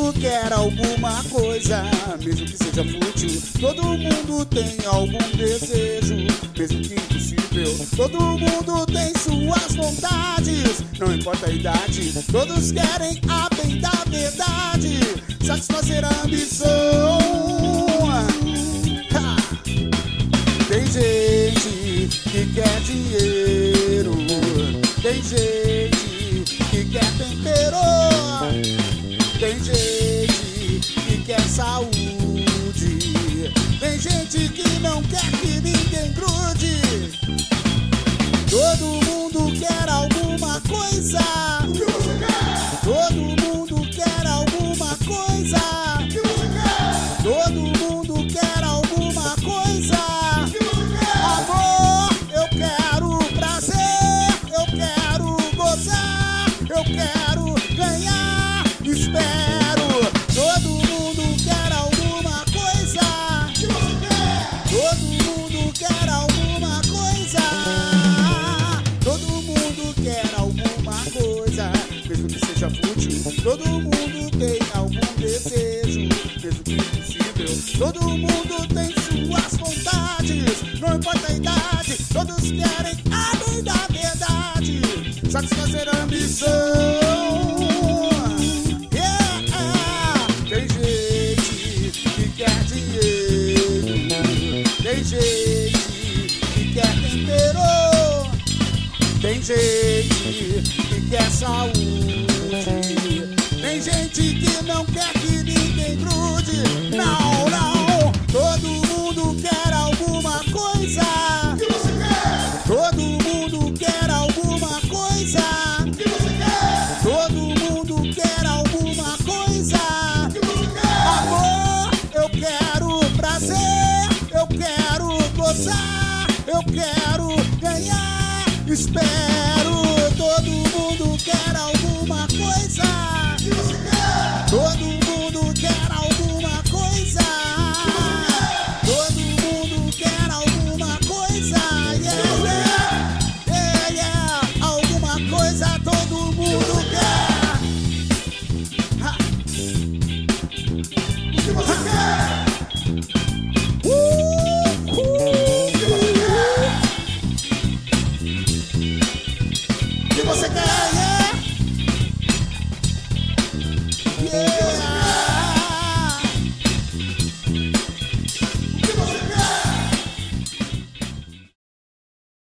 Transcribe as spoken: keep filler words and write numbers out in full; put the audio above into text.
mundo quer alguma coisa, mesmo que seja fútil. Todo mundo tem algum desejo, mesmo que impossível. Todo mundo tem suas vontades, não importa a idade. Todos querem a bem da verdade, satisfazer a ambição. Ha! Tem gente que quer dinheiro, tem gente que quer tempero, tem gente que quer saúde, tem gente que não quer que ninguém grude. Todo mundo quer alguma coisa. O que você quer? Todo mundo quer alguma coisa. O que você quer? Todo mundo quer alguma coisa. O que você quer? Amor, eu quero prazer, eu quero gozar, eu quero ganhar, espero. Todo mundo quer alguma coisa. O que você quer? Todo mundo quer alguma coisa. Todo mundo quer alguma coisa, mesmo que seja fútil. Todo mundo tem algum desejo, mesmo que impossível. Todo mundo tem suas vontades, não importa a idade. Todos querem a lei da verdade, satisfazer a ambição. Yeah! Tem gente que quer dinheiro, tem gente que quer tempero, tem gente que quer saúde, tem gente que não quer que ninguém grude. Não, não, todo mundo quer alguma coisa. O que você quer? Todo mundo quer alguma coisa. O que você quer? Todo mundo quer alguma coisa. O que você quer? Amor, eu quero prazer, eu quero gozar, eu quero ganhar, espero. Todo mundo quer alguma coisa. O que você quer? Todo mundo quer alguma coisa. O que você quer? Todo mundo quer alguma coisa. Yeah, yeah, yeah, yeah. Alguma coisa todo mundo quer. Ha. O que você quer? Uh, uh, o que você quer? O que você quer?